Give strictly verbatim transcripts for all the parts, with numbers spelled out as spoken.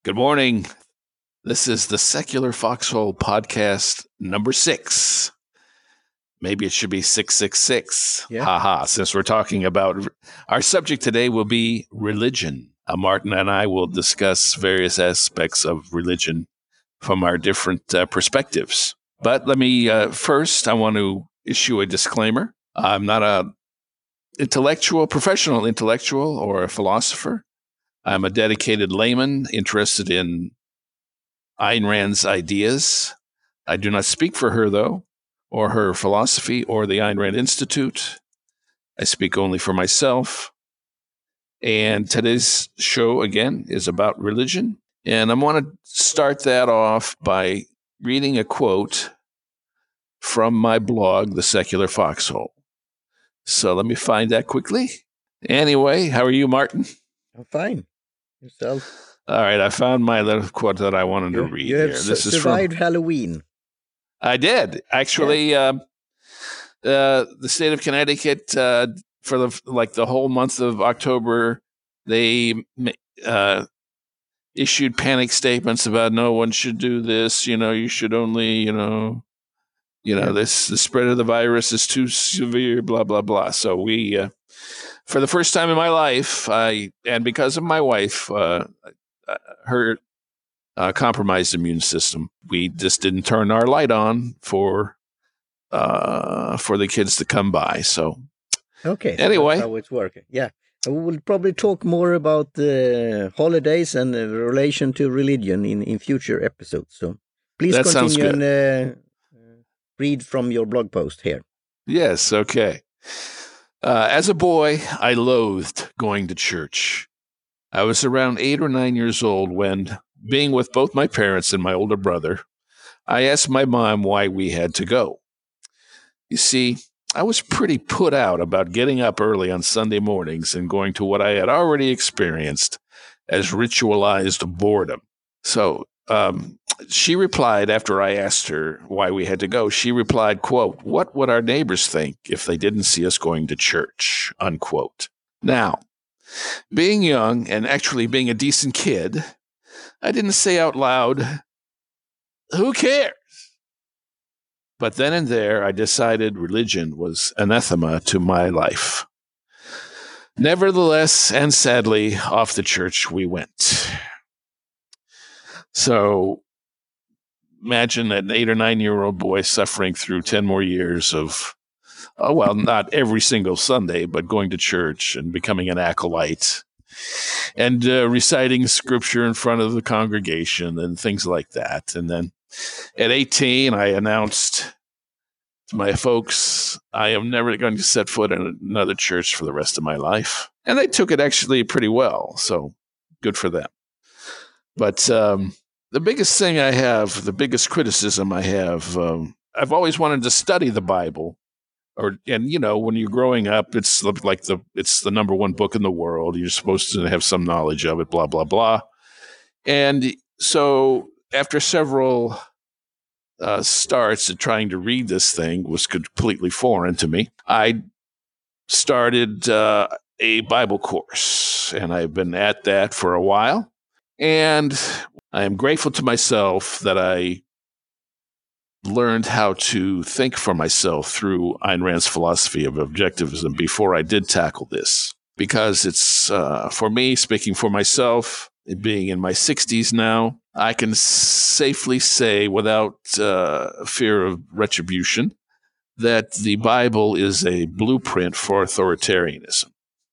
Good morning. This is the Secular Foxhole podcast number six. Maybe it should be six six six. Yeah. Ha ha. Since we're talking about our subject today will be religion. Uh, Martin and I will discuss various aspects of religion from our different uh, perspectives. But let me uh, first, I want to issue a disclaimer. I'm not a intellectual, professional intellectual or a philosopher. I'm a dedicated layman interested in Ayn Rand's ideas. I do not speak for her, though, or her philosophy, or the Ayn Rand Institute. I speak only for myself. And today's show, again, is about religion. And I want to start that off by reading a quote from my blog, The Secular Foxhole. So let me find that quickly. Anyway, how are you, Martin? I'm fine. Yourself? All right, I found my little quote that I wanted You, to read you have here. su- This is survived from, Halloween. I did. Actually, um, uh, the state of Connecticut, uh, for the like the whole month of October, they uh, issued panic statements about no one should do this. You know, you should only, you know, you know, Yeah. this the spread of the virus is too severe. Blah blah blah. So we, uh, for the first time in my life, I and because of my wife, uh, her uh, compromised immune system, we just didn't turn our light on for uh, for the kids to come by. So Okay. So anyway, that's how it's working. Yeah. We will probably talk more about the holidays and the relation to religion in, in future episodes. So please That sounds continue and uh, read from your blog post here. Yes, okay. Uh, as a boy, I loathed going to church. I was around eight or nine years old when, being with both my parents and my older brother, I asked my mom why we had to go. You see, I was pretty put out about getting up early on Sunday mornings and going to what I had already experienced as ritualized boredom. So um, she replied, after I asked her why we had to go, she replied, quote, "What would our neighbors think if they didn't see us going to church?" Unquote. Now, being young and actually being a decent kid, I didn't say out loud, "Who cares?" But then and there, I decided religion was anathema to my life. Nevertheless, and sadly, off to church we went. So imagine an eight or nine-year-old boy suffering through ten more years of, oh, well, not every single Sunday, but going to church and becoming an acolyte and uh, reciting scripture in front of the congregation and things like that. And then at eighteen, I announced to my folks, I am never going to set foot in another church for the rest of my life. And they took it actually pretty well, so good for them. But um, the biggest thing I have, the biggest criticism I have, um, I've always wanted to study the Bible. Or and you know, when you're growing up, it's like the it's the number one book in the world. You're supposed to have some knowledge of it, blah blah blah. And so after several uh, starts at trying to read this thing was completely foreign to me, I started uh, a Bible course, and I've been at that for a while. And I am grateful to myself that I learned how to think for myself through Ayn Rand's philosophy of objectivism before I did tackle this. Because it's, uh, for me, speaking for myself, being in my sixties now, I can safely say without uh, fear of retribution that the Bible is a blueprint for authoritarianism.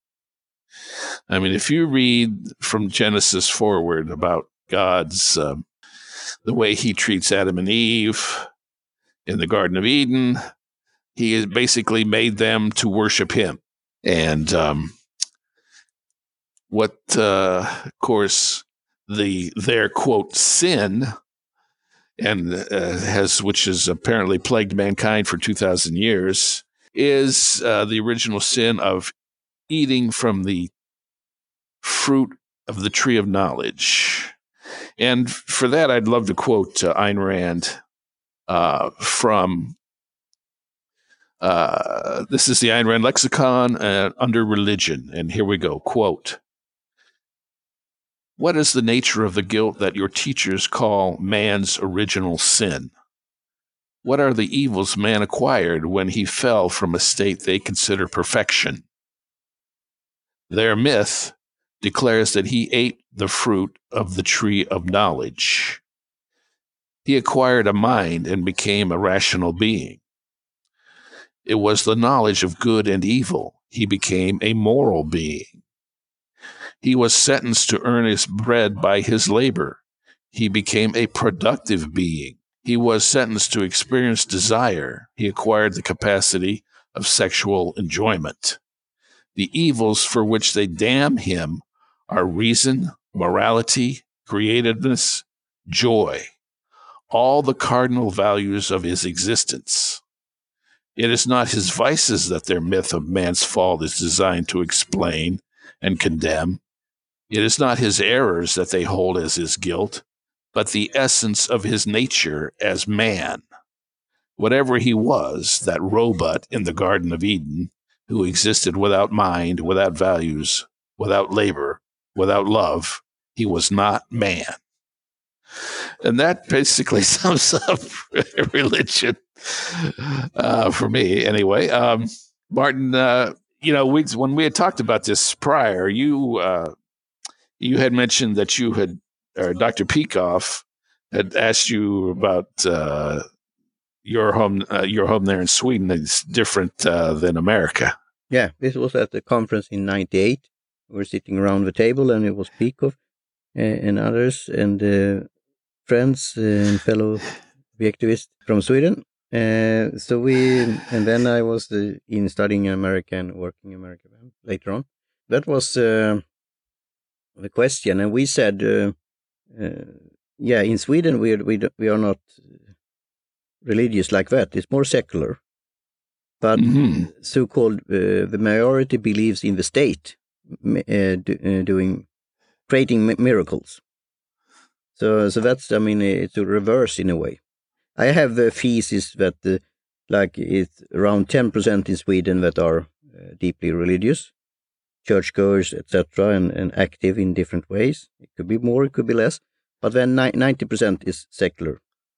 I mean, if you read from Genesis forward about God's, uh, the way he treats Adam and Eve in the Garden of Eden, he has basically made them to worship him. And um, what, uh, of course, the their, quote, sin, and uh, has which has apparently plagued mankind for two thousand years, is uh, the original sin of eating from the fruit of the tree of knowledge. And for that, I'd love to quote uh, Ayn Rand uh, from, uh, this is the Ayn Rand lexicon uh, under religion. And here we go, quote, What is the nature of the guilt that your teachers call man's original sin? What are the evils man acquired when he fell from a state they consider perfection? Their myth declares that he ate the fruit of the tree of knowledge. He acquired a mind and became a rational being. It was the knowledge of good and evil. He became a moral being. He was sentenced to earn his bread by his labor. He became a productive being. He was sentenced to experience desire. He acquired the capacity of sexual enjoyment. The evils for which they damn him are reason, morality, creativeness, joy, all the cardinal values of his existence. It is not his vices that their myth of man's fall is designed to explain and condemn. It is not his errors that they hold as his guilt, but the essence of his nature as man. Whatever he was, that robot in the Garden of Eden, who existed without mind, without values, without labor, without love, he was not man. And that basically sums up religion uh, for me, anyway. Um, Martin, uh, you know, we, when we had talked about this prior, you uh, you had mentioned that you had, or Doctor Peikoff had asked you about uh, your home, uh, your home there in Sweden. It's different uh, than America. Yeah, this was at the conference in ninety-eight. We were sitting around the table, and it was Peikoff uh, and others, and uh, friends and fellow activists from Sweden. Uh, so we, and then I was uh, in studying America and working in America later on. That was uh, the question, and we said, uh, uh, yeah, in Sweden we we we are not religious like that. It's more secular, but mm-hmm. so-called uh, the majority believes in the state uh, do, uh, doing creating mi- miracles. So, so that's, I mean, it's a reverse in a way. I have the thesis that, uh, like, it's around ten percent in Sweden that are uh, deeply religious, churchgoers, et cetera, and, and active in different ways. It could be more, it could be less, but then ninety percent is secular.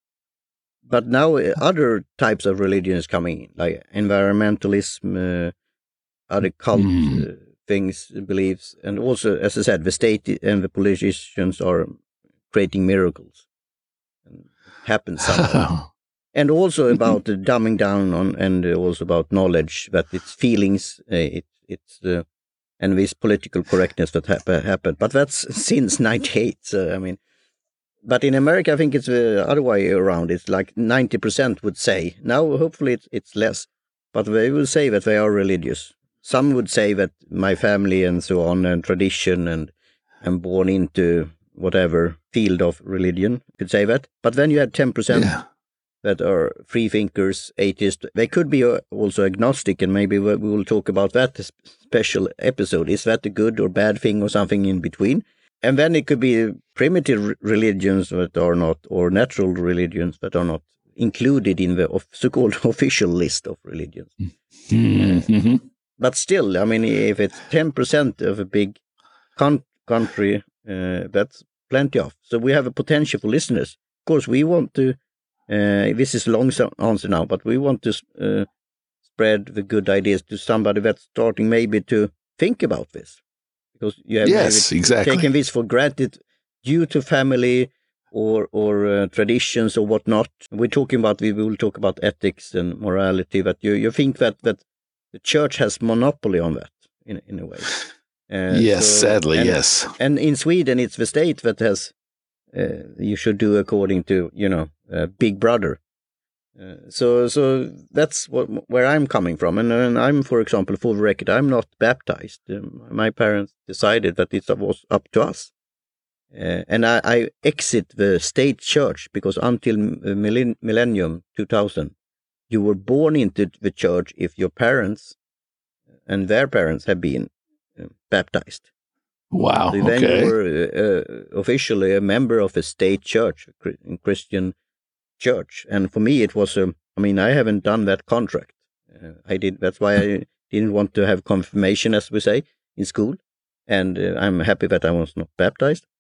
But now uh, other types of religion is coming in, like environmentalism, uh, other cult mm. uh, things, beliefs, and also, as I said, the state and the politicians are creating miracles. And it happens somehow. And also about uh, dumbing down on, and also about knowledge, that it's feelings, uh, it, it's uh, and this political correctness that ha- happened. But that's since ninety-eight. So, I mean, but in America, I think it's the other way around. It's like ninety percent would say. Now, hopefully, it's, it's less. But they will say that they are religious. Some would say that my family and so on, and tradition, and I'm born into whatever field of religion, could say that. But then you have ten percent yeah. that are free thinkers, atheists. They could be also agnostic, and maybe we will talk about that special episode. Is that a good or bad thing, or something in between? And then it could be primitive religions that are not, or natural religions that are not included in the so-called official list of religions. Mm-hmm. Uh, but still, I mean, if it's ten percent of a big con- country, uh, that's plenty of. So we have a potential for listeners. Of course, we want to, uh, this is a long answer now, but we want to uh, spread the good ideas to somebody that's starting maybe to think about this. Because you have yes, exactly. taken this for granted due to family or or uh, traditions or whatnot. We're talking about, we will talk about ethics and morality, but you, you think that, that the church has monopoly on that in, in a way. Uh, yes, so, sadly, and, yes. And in Sweden, it's the state that has, uh, you should do according to, you know, uh, Big Brother. Uh, so so that's what, where I'm coming from. And, and I'm, for example, for the record, I'm not baptized. Um, my parents decided that it was up to us. Uh, and I, I exit the state church because until millenn- millennium two thousand, you were born into the church if your parents and their parents have been uh, baptized. Wow. So then okay. you were uh, uh, officially a member of a state church, a Christian church. And for me, it was, um, I mean, I haven't done that contract. Uh, I did. That's why I didn't want to have confirmation, as we say, in school. And uh, I'm happy that I was not baptized.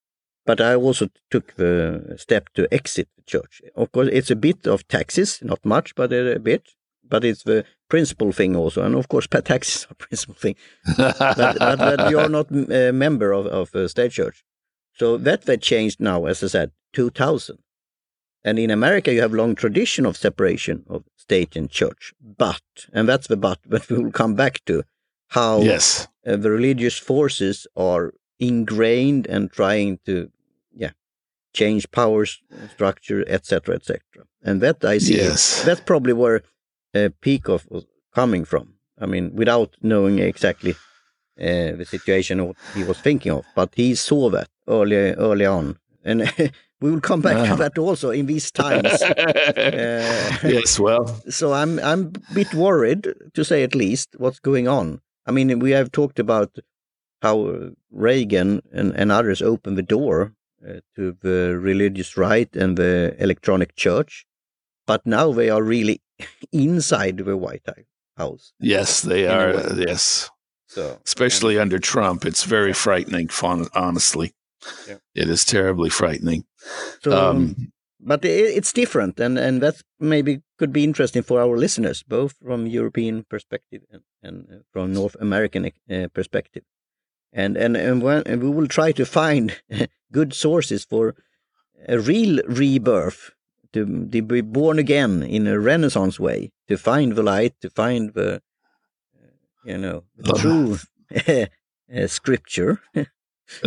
but I also took the step to exit the church. Of course, it's a bit of taxes, not much, but a bit. But it's the principal thing also, and of course, taxes are a principal thing. but, but, but you're not a member of, of a state church. So that they changed now, as I said, two thousand. And in America, you have long tradition of separation of state and church. But, and that's the but, but we will come back to how yes. uh, the religious forces are ingrained and trying to, yeah, change power structure, et cetera, et cetera. And that I see, yes. that's probably where uh, Peikoff was coming from. I mean, without knowing exactly uh, the situation or what he was thinking of, but he saw that early, early on. And we will come back wow. to that also in these times. uh, yes, well. So I'm I'm a bit worried, to say at least, what's going on. I mean, we have talked about how Reagan and, and others opened the door uh, to the religious right and the electronic church, but now they are really inside the White House. Yes, they are. Uh, yes. So, especially under Trump, it's very frightening, honestly. Yeah. It is terribly frightening. So, um, but it, it's different, and, and that maybe could be interesting for our listeners, both from European perspective and, and from North American uh, perspective. And and and, when, and we will try to find good sources for a real rebirth, to, to be born again in a Renaissance way, to find the light, to find the, you know, the true uh, scripture. so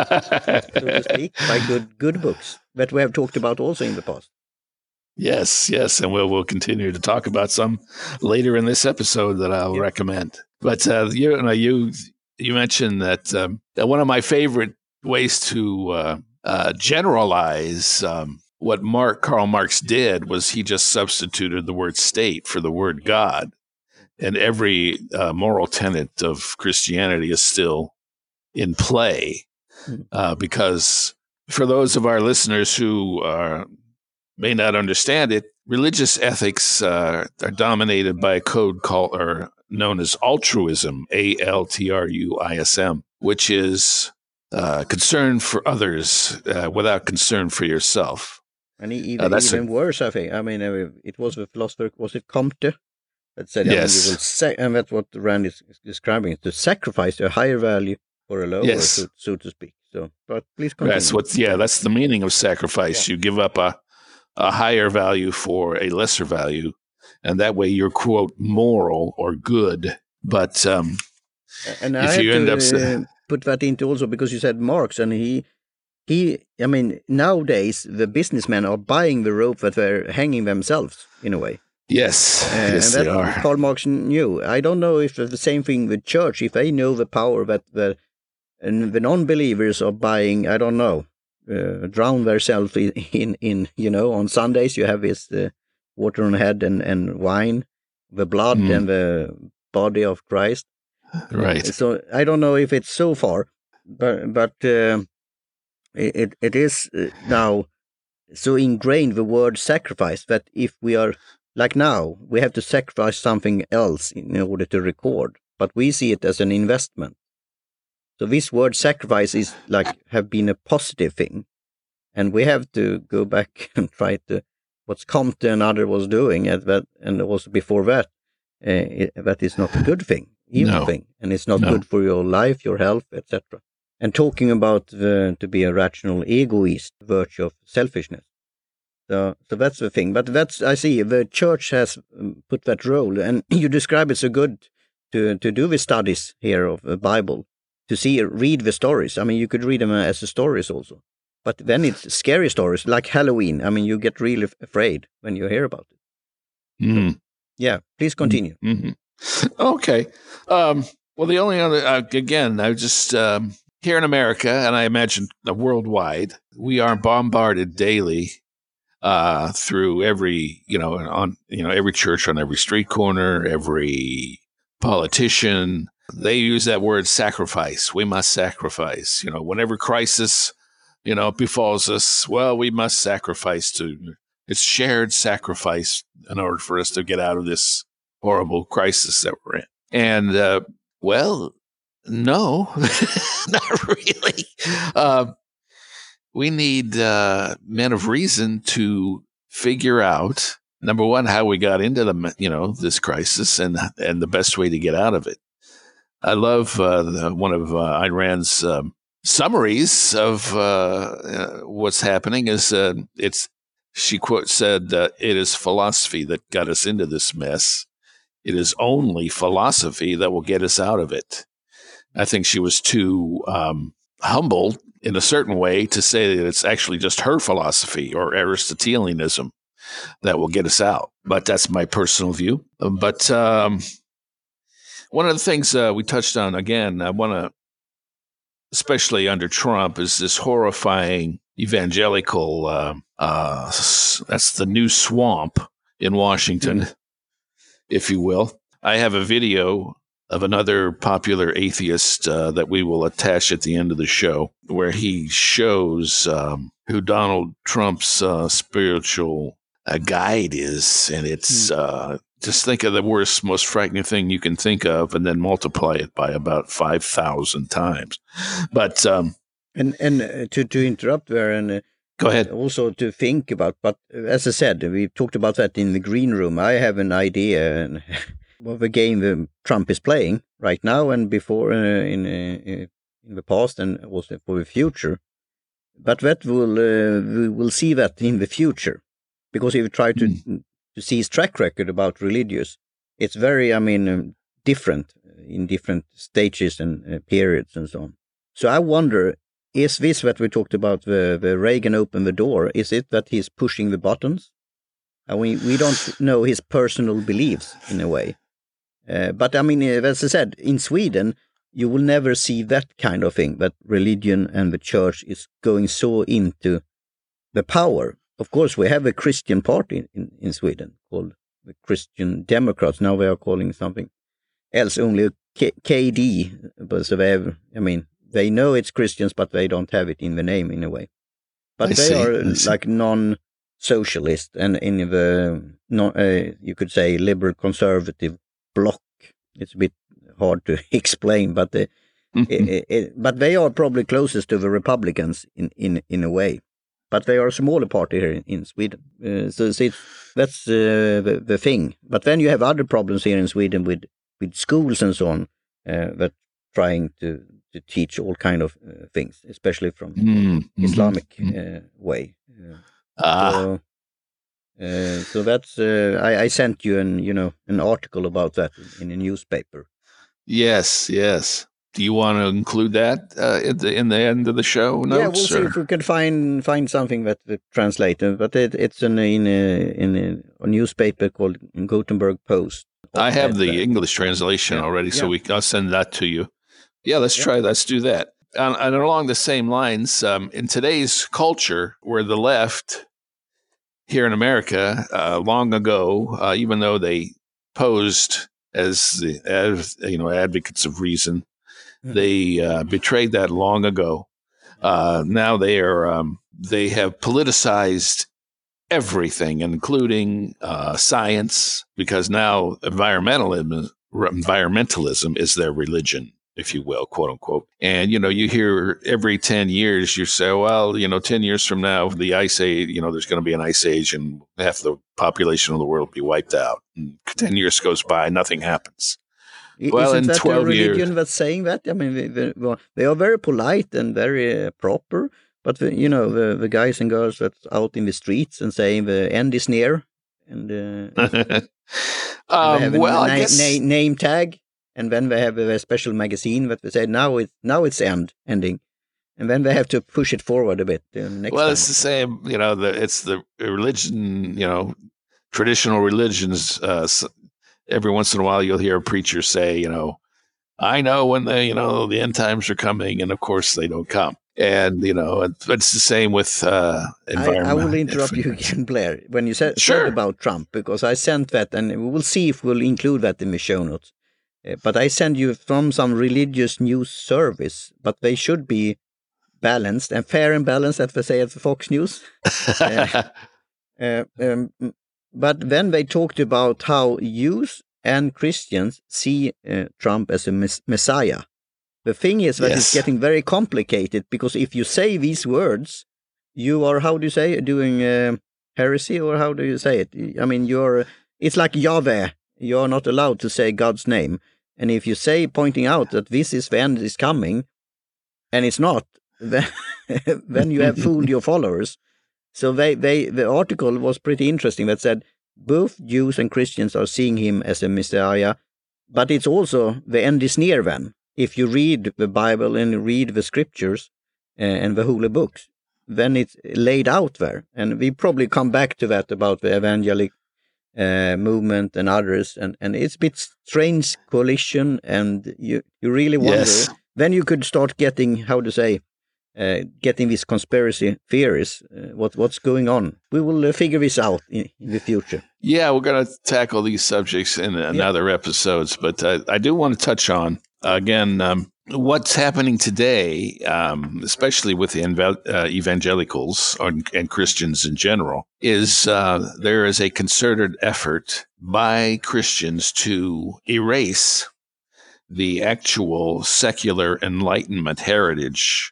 to speak, by good good books that we have talked about also in the past. Yes, yes, and we'll we'll continue to talk about some later in this episode that I'll yeah. recommend. But uh, you know, you you mentioned that, um, that one of my favorite ways to uh, uh, generalize um, what Mark Karl Marx did was he just substituted the word state for the word God, and every uh, moral tenet of Christianity is still in play, uh, because for those of our listeners who uh, may not understand it, religious ethics uh, are dominated by a code called or known as altruism, A L T R U I S M, which is uh, concern for others uh, without concern for yourself. And even, uh, that's even a, worse, I think. I mean, it was the philosopher, was it Comte? That said, yes. I mean, you will sa- and that's what Rand is describing, to sacrifice a higher value for a lower, yes. so, so to speak. So, but please continue. That's what, yeah, that's the meaning of sacrifice. Yeah. You give up a, a higher value for a lesser value, and that way you're, quote, moral or good. But um, and if I you have end to, up uh, put that into also because you said Marx, and he, he, I mean, nowadays the businessmen are buying the rope that they're hanging themselves in a way. Yes, uh, yes, and they are. Karl Marx knew. I don't know if the same thing with church, if they know the power that the and the non-believers are buying, I don't know, uh, drown themselves in, in, in, you know, on Sundays you have this uh, water on head and, and wine, the blood mm. and the body of Christ. Right. So I don't know if it's so far, but but uh, it it is now so ingrained, the word sacrifice, that if we are, like now, we have to sacrifice something else in order to record, but we see it as an investment. So this word sacrifice is like have been a positive thing, and we have to go back and try to what's Comte and other was doing, and that, and also before that, uh, it, that is not a good thing, evil no. thing, and it's not no. good for your life, your health, et cetera. And talking about the, to be a rational egoist, virtue of selfishness. So, so that's the thing. But that's, I see, the church has put that role, and you describe it so good to to do the studies here of the Bible. To see, read the stories. I mean, you could read them as the stories also. But then it's scary stories, like Halloween. I mean, you get really afraid when you hear about it. Mm. So, yeah, please continue. Mm-hmm. Okay. Um, well, the only other, uh, again, I just, um, here in America, and I imagine worldwide, we are bombarded daily uh, through every, you know, on, you know, every church on every street corner, every politician. They use that word sacrifice. We must sacrifice. You know, whenever crisis, you know, befalls us, well, we must sacrifice to, it's shared sacrifice in order for us to get out of this horrible crisis that we're in. And, uh, well, no, not really. Uh, we need uh, men of reason to figure out, number one, how we got into the, you know, this crisis and and the best way to get out of it. I love uh, the, one of uh, Ayn Rand's um, summaries of uh, uh, what's happening is uh, it's, she quote said, uh, it is philosophy that got us into this mess. It is only philosophy that will get us out of it. I think she was too um, humble in a certain way to say that it's actually just her philosophy or Aristotelianism that will get us out. But that's my personal view. But um, one of the things uh, we touched on, again, I want to, especially under Trump, is this horrifying evangelical, uh, uh, that's the new swamp in Washington, mm-hmm. if you will. I have a video of another popular atheist uh, that we will attach at the end of the show, where he shows um, who Donald Trump's uh, spiritual uh, guide is. And it's mm. uh, just think of the worst, most frightening thing you can think of and then multiply it by about five thousand times. But um, and and uh, to, to interrupt there, and uh, go ahead. Also to think about, but as I said, we talked about that in the green room. I have an idea and of a game that Trump is playing right now and before uh, in uh, in the past and also for the future. But that will uh, we will see that in the future, because if you try to mm. to see his track record about religious, it's very, I mean, um, different in different stages and uh, periods and so on. So I wonder, is this what we talked about, the, the Reagan open the door? Is it that he's pushing the buttons? And we, we don't know his personal beliefs in a way. Uh, but I mean, as I said, in Sweden, you will never see that kind of thing, that religion and the church is going so into the power. Of course, we have a Christian party in, in Sweden called the Christian Democrats. Now they are calling something else, only K- KD. But so they have, I mean, they know it's Christians, but they don't have it in the name in a way. But I they see, are like non-socialist and in the, non, uh, you could say, liberal conservative bloc. It's a bit hard to explain, but the, mm-hmm. it, it, but they are probably closest to the Republicans in, in, in a way. But they are a smaller party here in, in Sweden. Uh, so so it's, that's uh, the, the thing. But then you have other problems here in Sweden with, with schools and so on, uh, that trying to, to teach all kind of uh, things, especially from mm-hmm. Islamic uh, way. Uh, ah. So, uh, so that's uh, I, I sent you an you know an article about that in, in a newspaper. Yes, yes. Do you want to include that uh, in the in the end of the show notes? Yeah, we'll see or? if we can find find something that we translate. But it, it's in a, in a in a, a newspaper called Gothenburg Post. I have the English translation yeah. already, so yeah. we I'll send that to you. Yeah, let's yeah. try. Let's do that. And, and along the same lines, um, in today's culture, where the left here in America, uh, long ago, uh, even though they posed as the as you know advocates of reason, mm-hmm. they uh, betrayed that long ago. Uh, now they are um, they have politicized everything, including uh, science, because now environmentalism environmentalism is their religion, if you will, quote unquote. And, you know, you hear every ten years, you say, well, you know, ten years from now, the ice age, you know, there's going to be an ice age and half the population of the world will be wiped out. And ten years goes by, nothing happens. Isn't well, in that twelve a religion years, that's saying that? I mean, they, they, well, they are very polite and very uh, proper, but, the, you know, the, the guys and girls that's out in the streets and saying the end is near, and, uh, and um, they have a well, na- I guess... na- name tag. And then they have a special magazine that they say now it's now it's end ending, and then they have to push it forward a bit. Uh, next well, time. It's the same, you know. The, it's the religion, you know, traditional religions. Uh, every once in a while, you'll hear a preacher say, you know, I know when the you know the end times are coming, and of course they don't come. And you know, it's the same with uh, environment. I, I will interrupt you again, Blair, when you said, sure. said about Trump, because I sent that, and we will see if we'll include that in the show notes. But I send you from some religious news service, but they should be balanced and fair and balanced, as they say at the Fox News. uh, uh, um, but then they talked about how Jews and Christians see uh, Trump as a mes- messiah. The thing is that yes. it's getting very complicated, because if you say these words, you are, how do you say, doing uh, heresy, or how do you say it? I mean, you're, it's like Yahweh. You're not allowed to say God's name. And if you say, pointing out that this is the end is coming, and it's not, then, then you have fooled your followers. So they, they, the article was pretty interesting that said both Jews and Christians are seeing him as a Messiah, but it's also the end is near then. If you read the Bible and read the scriptures uh, and the holy books, then it's laid out there. And we probably come back to that about the evangelic uh, movement and others. And, and it's a bit strange coalition, and you, you really wonder. Yes. Then you could start getting, how to say, uh, getting these conspiracy theories, uh, what, what's going on. We will uh, figure this out in, in the future. Yeah, we're going to tackle these subjects in another yeah. episodes, but uh, I do want to touch on, uh, again, um, what's happening today, um, especially with the ev- uh, evangelicals or, and Christians in general, is uh, there is a concerted effort by Christians to erase the actual secular Enlightenment heritage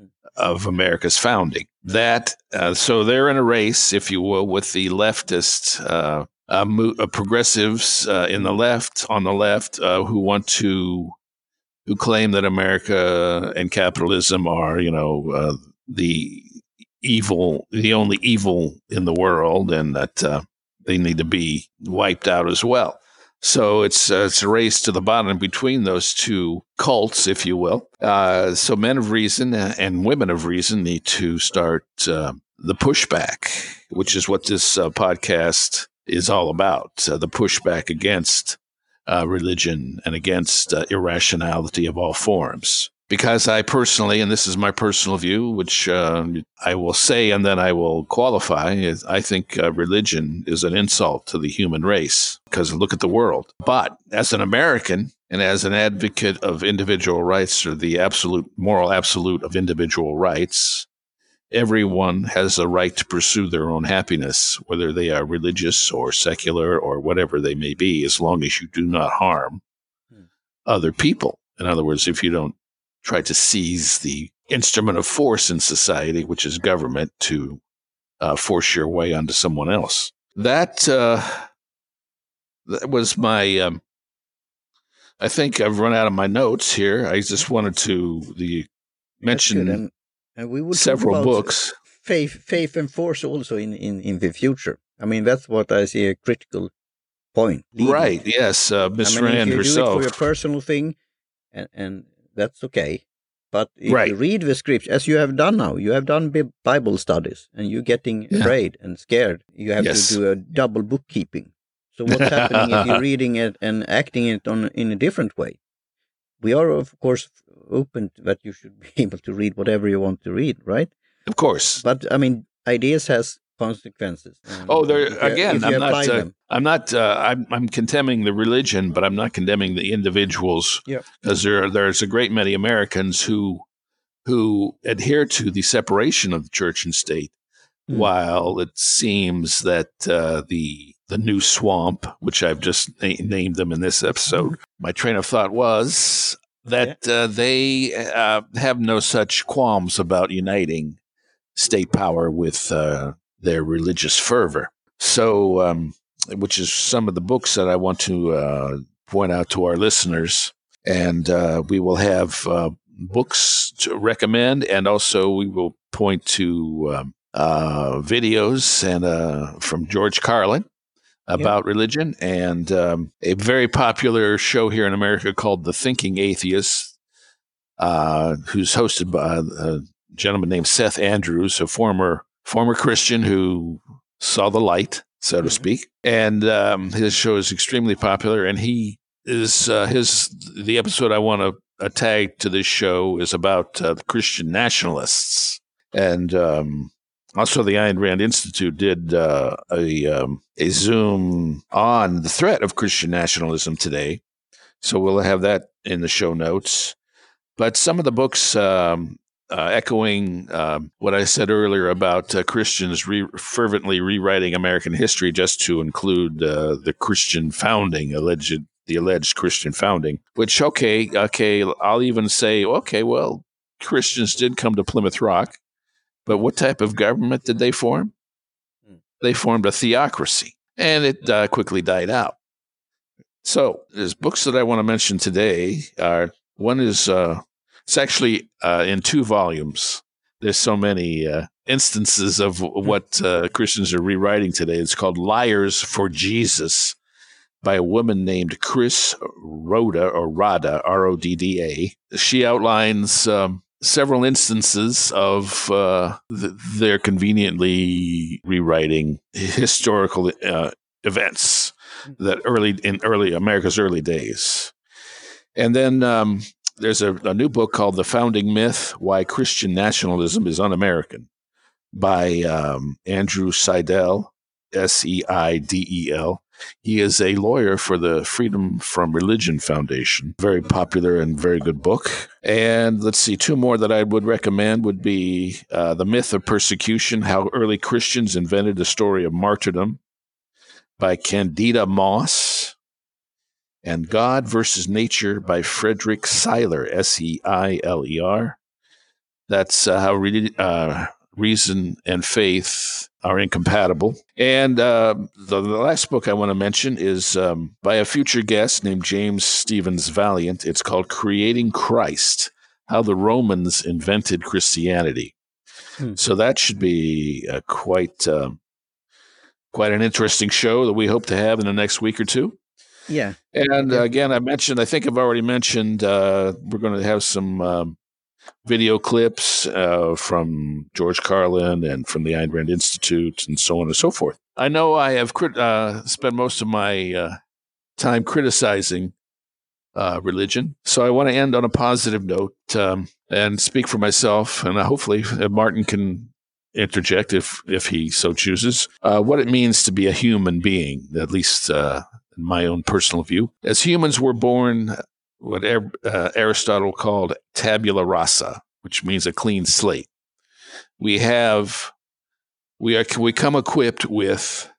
of America's founding. That uh, so they're in a race, if you will, with the leftist uh, uh, mo- uh, progressives uh, in the left, on the left, uh, who want to, who claim that America and capitalism are, you know, uh, the evil, the only evil in the world, and that uh, they need to be wiped out as well. So it's uh, it's a race to the bottom between those two cults, if you will. Uh, so men of reason and women of reason need to start uh, the pushback, which is what this uh, podcast is all about, uh, the pushback against uh, religion and against uh, irrationality of all forms. Because I personally, and this is my personal view, which uh, I will say and then I will qualify, is I think uh, religion is an insult to the human race, because look at the world. But as an American and as an advocate of individual rights, or the absolute moral absolute of individual rights, everyone has a right to pursue their own happiness, whether they are religious or secular or whatever they may be, as long as you do not harm hmm. other people. In other words, if you don't try to seize the instrument of force in society, which is government, to uh, force your way onto someone else. That, uh, that was my, um, I think I've run out of my notes here. I just wanted to the mention and, and we will several talk about books. Faith, faith and force also in, in, in the future. I mean, that's what I see a critical point. Leading. Right, yes. Uh, Miss I mean, Rand if you herself. do it for your personal thing, and, and that's okay. But if right. you read the scripture, as you have done now, you have done Bible studies, and you're getting yeah. afraid and scared. You have yes. to do a double bookkeeping. So what's happening if you're reading it and acting it on in a different way? We are, of course, open to that you should be able to read whatever you want to read, right? Of course. But, I mean, ideas has consequences. Oh, there again. I'm not. Uh, I'm not. Uh, I'm. I'm condemning the religion, but I'm not condemning the individuals. Yeah. Because there, there's a great many Americans who, who adhere to the separation of the church and state, mm. while it seems that uh, the the new swamp, which I've just na- named them in this episode, my train of thought was that yeah. uh, they uh, have no such qualms about uniting state power with uh, their religious fervor. So, um, which is some of the books that I want to uh, point out to our listeners. And uh, we will have uh, books to recommend, and also we will point to um, uh, videos and uh, from George Carlin about yeah. religion, and um, a very popular show here in America called The Thinking Atheist, uh, who's hosted by a gentleman named Seth Andrews, a former former Christian who saw the light, so to speak. And um, his show is extremely popular. And he is uh, his the episode I want to uh, tag to this show is about uh, the Christian nationalists. And um, also, the Ayn Rand Institute did uh, a um, a Zoom on the threat of Christian nationalism today. So we'll have that in the show notes. But some of the books. Um, Uh, echoing uh, what I said earlier about uh, Christians re- fervently rewriting American history just to include uh, the Christian founding, alleged the alleged Christian founding. Which okay, okay, I'll even say okay, well, Christians did come to Plymouth Rock, But what type of government did they form? They formed a theocracy, and it uh, quickly died out. So there's books that I want to mention today. Are one is uh, it's actually uh, in two volumes. There's so many uh, instances of what uh, Christians are rewriting today. It's called Liars for Jesus by a woman named Chris Rhoda, or Rada, R O D D A. She outlines um, several instances of uh, th- their conveniently rewriting historical uh, events that early in early America's early days. And then um, there's a, a new book called The Founding Myth: Why Christian Nationalism is Un-American by um, Andrew Seidel, S E I D E L. He is a lawyer for the Freedom from Religion Foundation. Very popular and very good book. And let's see, two more that I would recommend would be uh, The Myth of Persecution: How Early Christians Invented the Story of Martyrdom by Candida Moss, and God versus Nature by Frederick Seiler, S E I L E R. That's uh, how re- uh, reason and faith are incompatible. And uh, the, the last book I want to mention is um, by a future guest named James Stevens Valiant. It's called Creating Christ: How the Romans Invented Christianity. Hmm. So that should be uh, quite uh, quite an interesting show that we hope to have in the next week or two. Yeah. And uh, again, I mentioned, I think I've already mentioned, uh, we're going to have some um, video clips uh, from George Carlin and from the Ayn Rand Institute and so on and so forth. I know I have crit- uh, spent most of my uh, time criticizing uh, religion, so I want to end on a positive note um, and speak for myself, and uh, hopefully uh, Martin can interject if if he so chooses, uh, what it means to be a human being, at least uh, in my own personal view. As humans, we're born what uh, Aristotle called tabula rasa, which means a clean slate. We have, we are, we come equipped with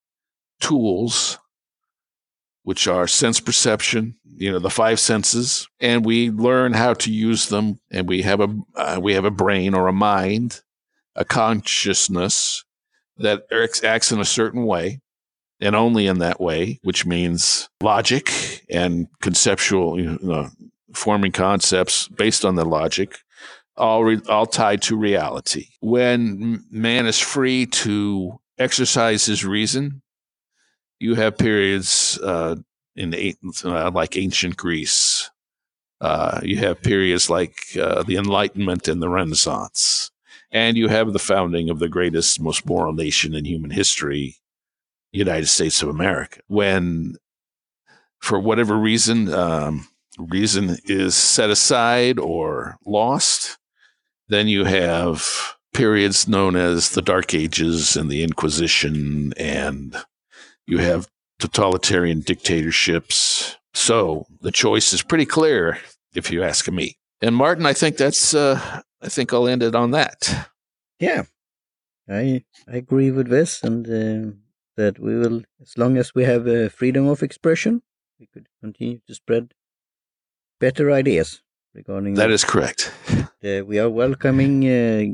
tools, which are sense perception, you know, the five senses, and we learn how to use them. And we have a uh, we have a brain or a mind, a consciousness that acts in a certain way, and only in that way, which means logic and conceptual, you know, forming concepts based on the logic, all re- all tied to reality. When man is free to exercise his reason, you have periods uh, in the, uh, like ancient Greece. Uh, you have periods like uh, the Enlightenment and the Renaissance. And you have the founding of the greatest, most moral nation in human history, United States of America. When, for whatever reason, um, reason is set aside or lost, then you have periods known as the Dark Ages and the Inquisition, and you have totalitarian dictatorships. So the choice is pretty clear, if you ask me. And Martin, I think that's, uh, I think I'll end it on that. Yeah, I I agree with this, and uh, that we will, as long as we have uh, freedom of expression, we could continue to spread better ideas regarding that. Is correct. Uh, we are welcoming uh,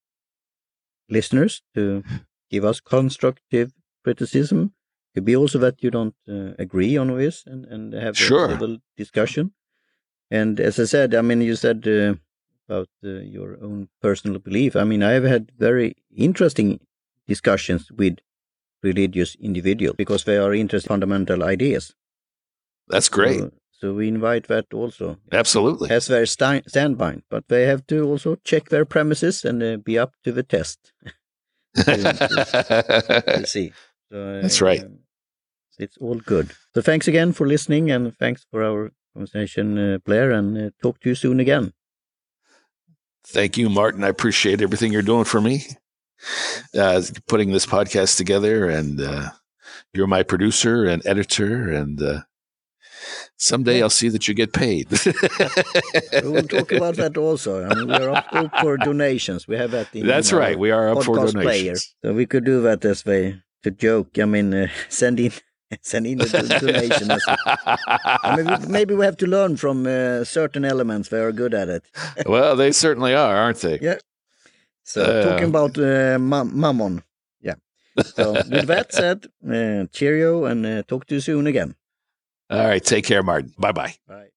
listeners to give us constructive criticism. Could be also that you don't uh, agree on this and, and have sure. a civil discussion. And as I said, I mean, you said uh, about uh, your own personal belief. I mean, I have had very interesting discussions with religious individuals because they are interested in fundamental ideas. That's great. So, so we invite that also. Absolutely. As their sti- standpoint, but they have to also check their premises and uh, be up to the test. to, to, to see. So, That's right. Uh, it's all good. So thanks again for listening, and thanks for our conversation, uh, Blair, and uh, talk to you soon again. Thank you, Martin. I appreciate everything you're doing for me, uh, putting this podcast together, and uh, you're my producer and editor, and uh, someday yeah. I'll see that you get paid. We'll talk about that also. I mean, we're up, up for donations. We have that in That's in right. We are up for donations. Player. So we could do that as way to joke. I mean, uh, send in send in a donation. I mean, maybe, maybe we have to learn from uh, certain elements. They are good at it. Well, they certainly are, aren't they? Yeah. So Uh, talking about uh, ma- mammon. Yeah. So with that said, uh, cheerio and uh, talk to you soon again. All right. Take care, Martin. Bye-bye. Bye.